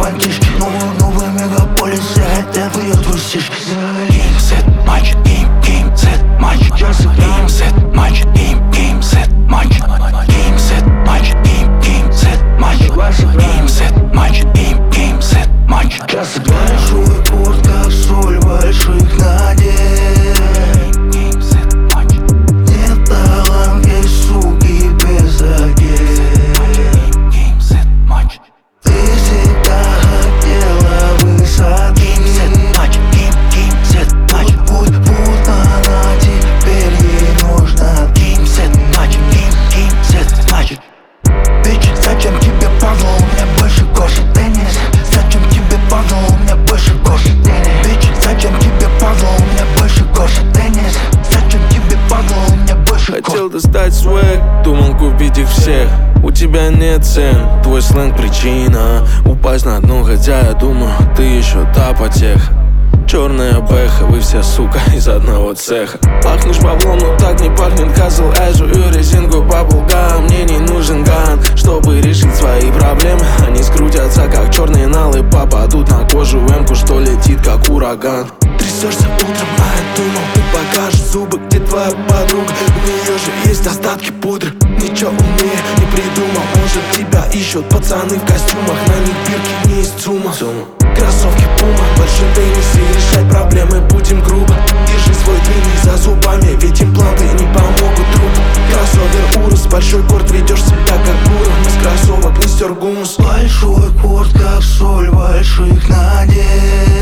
бандишки. Новый мегаполис, все хотят ее трусишь. Геймсет, матч, геймсет, матч. Геймсет, матч, геймсет, матч. Геймсет, матч, геймсет, матч. Геймсет, матч, геймсет, матч. Большой порт, как соль больших надежд. Нет таланта, суки, без одежд. Ты всегда хотела высоты. Путь она теперь ей нужна. Bitch, зачем тебе падло? У меня больше кошек теннис. Зачем тебе падло? У меня больше кошек теннис. Bitch, зачем тебе падло? У меня больше кошек теннис. Зачем тебе падло? У меня больше кошек. Хотел достать свэг, думал купить их всех. У тебя нет цен, твой сленг причина упасть на дно, хотя я думаю, ты еще та потеха. Черная бэха, вы все, сука, из одного цеха. Пахнешь баблом, но так не пахнет Хазл. Я жую резинку баблгам. Мне не нужен ган, чтобы решить свои проблемы. Они скрутятся, как черные налы. Попадут на кожу эмку, что летит, как ураган. Трясешься утром, а я думал, ты покажешь зубы, где твоя подруга. У нее же есть остатки пудры. Ничего умнее не придумал. Может, тебя ищут пацаны в костюмах. На них бирки не из ЦУМа. Кроссовки Пума, больше теннисе, решать проблемы будем грубо. Держи свой длинный за зубами, ведь импланты не помогут трупу. Кроссовер Урус, большой корт, ведешь себя как гуру. Из кроссовок не стер гумус. Большой порт, как соль больших надежд.